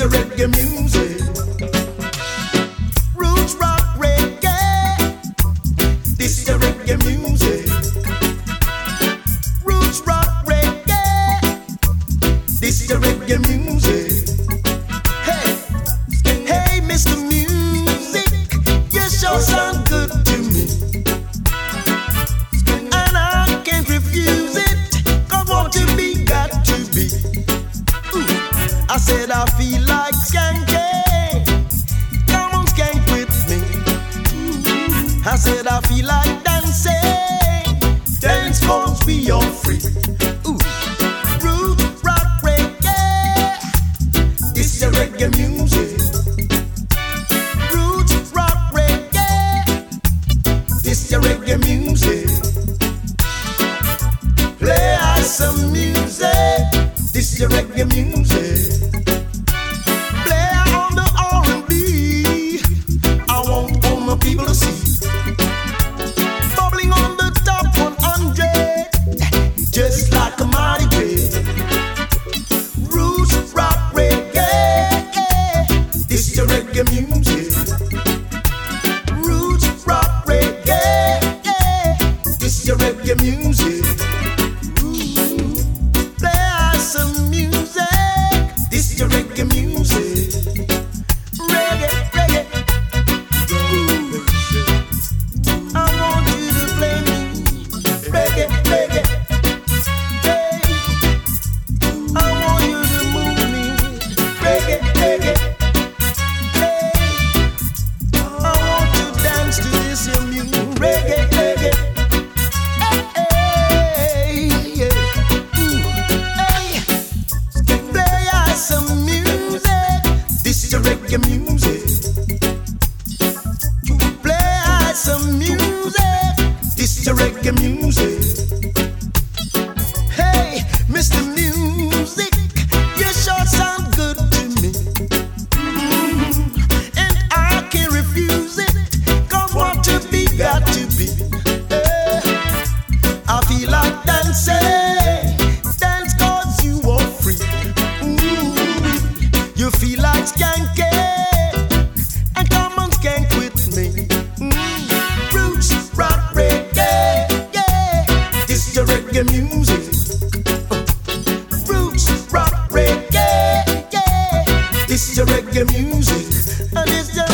your reggae music. Roots rock reggae. This your reggae music. Roots rock reggae. This your reggae music. Hey, hey, Mr. Music, you sure sound good to me. And I can't refuse it, 'cause want to be, got to be. I said I feel like skanking. Come on, skank with me. I said I feel like dancing. Dance 'cause we are free. Ooh. Root rock reggae. It's the reggae music. Root rock reggae. It's the reggae music. Play us some music. This is your reggae music. Play on the R&B. I want all my people to see. Bubbling on the top 100, just like a mighty wave. Roots rock reggae. This is your reggae music. Roots rock reggae. This is your reggae music. Some music, this is your reggae music. Reggae, reggae. Ooh. I want you to play me. Reggae, reggae. Hey. I want you to move me. Reggae, reggae. Hey. I want to dance to this your music. Reggae, reggae. Some music, this is your reggae music. Play some music, this is your reggae music. Hey, Mr. Music, you sure sound good to me. And I can't refuse it, 'cause want to be, got to be. I feel like dancing, dance 'cause you are free. You feel like skanking, and come on skank with me. Roots rock reggae, yeah. This is your reggae music. Roots rock reggae, yeah. This is your reggae music, and this is your